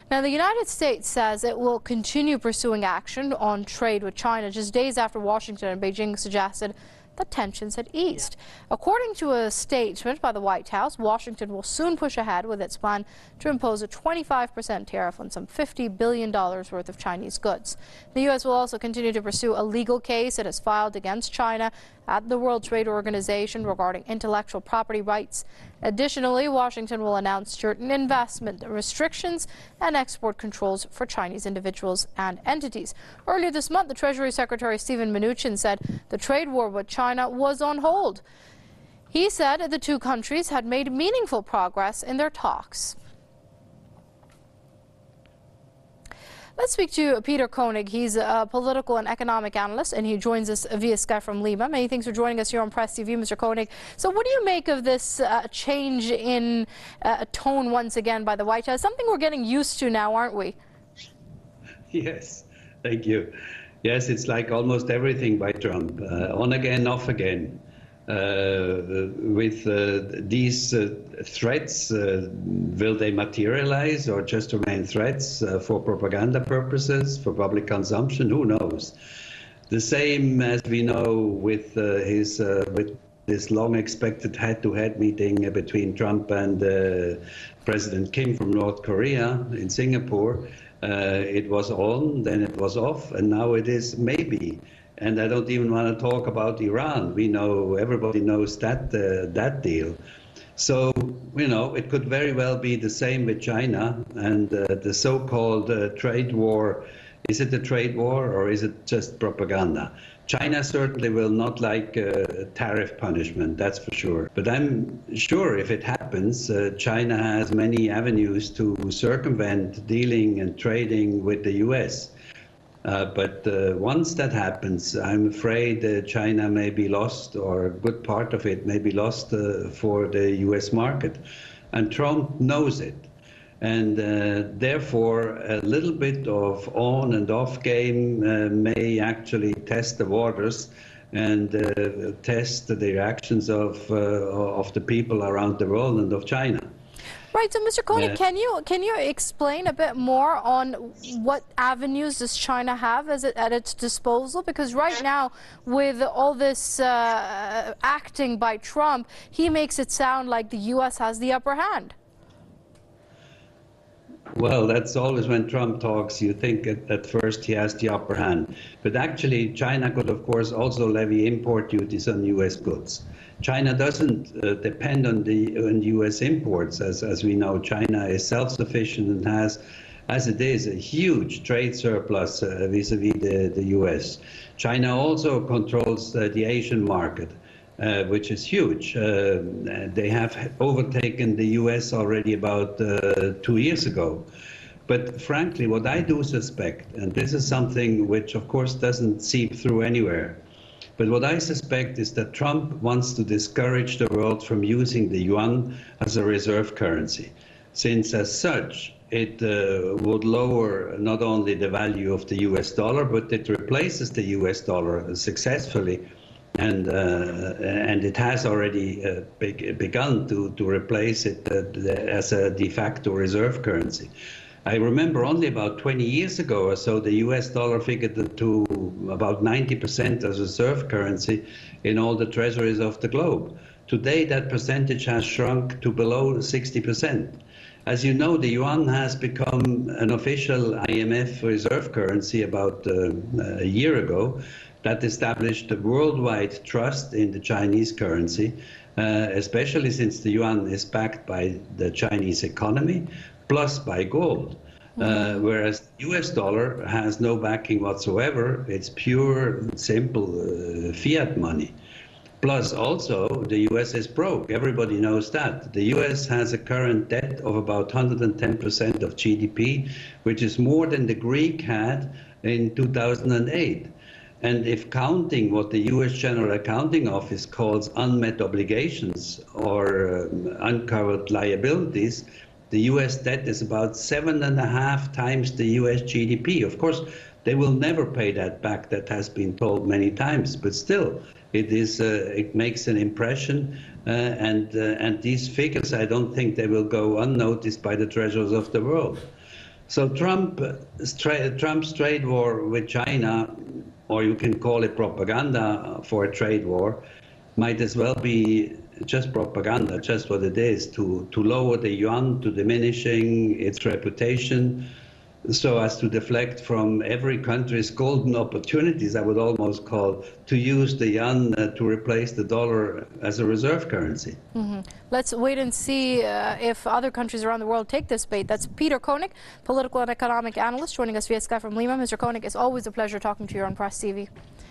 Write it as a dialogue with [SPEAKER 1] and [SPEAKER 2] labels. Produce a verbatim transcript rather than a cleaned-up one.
[SPEAKER 1] Now, the United States says it will continue pursuing action on trade with China just days after Washington and Beijing suggested that tensions had eased. Yeah. According to a statement by the White House, Washington will soon push ahead with its plan to impose a twenty-five percent tariff on some fifty billion dollars worth of Chinese goods. The U S will also continue to pursue a legal case it has filed against China at the World Trade Organization regarding intellectual property rights. Additionally, Washington will announce certain investment restrictions and export controls for Chinese individuals and entities. Earlier this month, the Treasury Secretary Steven Mnuchin said the trade war with China was on hold. He said the two countries had made meaningful progress in their talks. Let's speak to Peter Koenig. He's a political and economic analyst, and he joins us via Skype from Lima. Many thanks for joining us here on Press T V, Mister Koenig. So what do you make of this uh, change in uh, tone once again by the White House? Something we're getting used to now, aren't we?
[SPEAKER 2] Yes, thank you. Yes, it's like almost everything by Trump. Uh, on again, off again. Uh, with uh, these uh, threats, uh, will they materialize or just remain threats uh, for propaganda purposes, for public consumption? Who knows? The same as we know with uh, his uh, with this long-expected head-to-head meeting between Trump and uh, President Kim from North Korea in Singapore. Uh, it was on, then it was off, and now it is maybe. And I don't even want to talk about Iran. We know, everybody knows that uh, that deal. So, you know, it could very well be the same with China and uh, the so-called uh, trade war. Is it a trade war or is it just propaganda? China certainly will not like uh, tariff punishment, that's for sure. But I'm sure if it happens, uh, China has many avenues to circumvent dealing and trading with the U S. Uh, but uh, once that happens, I'm afraid uh, China may be lost, or a good part of it may be lost uh, for the U S market. And Trump knows it. And uh, therefore, a little bit of on and off game uh, may actually test the waters and uh, test the reactions of, uh, of the people around the world and of China.
[SPEAKER 1] Right, so Mister Koenig, uh, can you can you explain a bit more on what avenues does China have as it, at its disposal? Because right now, with all this uh, acting by Trump, he makes it sound like the U S has the upper hand.
[SPEAKER 2] Well, that's always when Trump talks, you think at, at first he has the upper hand. But actually, China could, of course, also levy import duties on U S goods. China doesn't uh, depend on the on U S imports. As, as we know, China is self-sufficient and has, as it is, a huge trade surplus uh, vis-a-vis the, the U S. China also controls uh, the Asian market. Uh, which is huge. Uh, they have overtaken the U S already about uh, two years ago. But frankly, what I do suspect, and this is something which of course doesn't seep through anywhere, but what I suspect is that Trump wants to discourage the world from using the yuan as a reserve currency, since as such it uh, would lower not only the value of the U S dollar, but it replaces the U S dollar successfully. And, uh, and it has already uh, be begun to, to replace it uh, as a de facto reserve currency. I remember only about twenty years ago or so, the U S dollar figured to about ninety percent as reserve currency in all the treasuries of the globe. Today, that percentage has shrunk to below sixty percent. As you know, the yuan has become an official I M F reserve currency about uh, a year ago. That established a worldwide trust in the Chinese currency, uh, especially since the yuan is backed by the Chinese economy, plus by gold. Mm-hmm. uh, whereas the U S dollar has no backing whatsoever. It's pure, simple uh, fiat money. Plus also, the U S is broke. Everybody knows that. The U S has a current debt of about one hundred ten percent of G D P, which is more than the Greek had in two thousand eight. And if counting what the U S General Accounting Office calls unmet obligations or um, uncovered liabilities, the U S debt is about seven and a half times the U S G D P. Of course, they will never pay that back. That has been told many times, but still, it is uh, it makes an impression. Uh, and uh, and these figures, I don't think they will go unnoticed by the treasurers of the world. So Trump, Trump's trade war with China, or you can call it propaganda for a trade war, might as well be just propaganda, just what it is, to, to lower the yuan, to diminishing its reputation, so as to deflect from every country's golden opportunities, I would almost call, to use the yuan uh, to replace the dollar as a reserve currency.
[SPEAKER 1] Mm-hmm. Let's wait and see uh, if other countries around the world take this bait. That's Peter Koenig, political and economic analyst, joining us via Skype from Lima. Mister Koenig, it's always a pleasure talking to you on Press T V.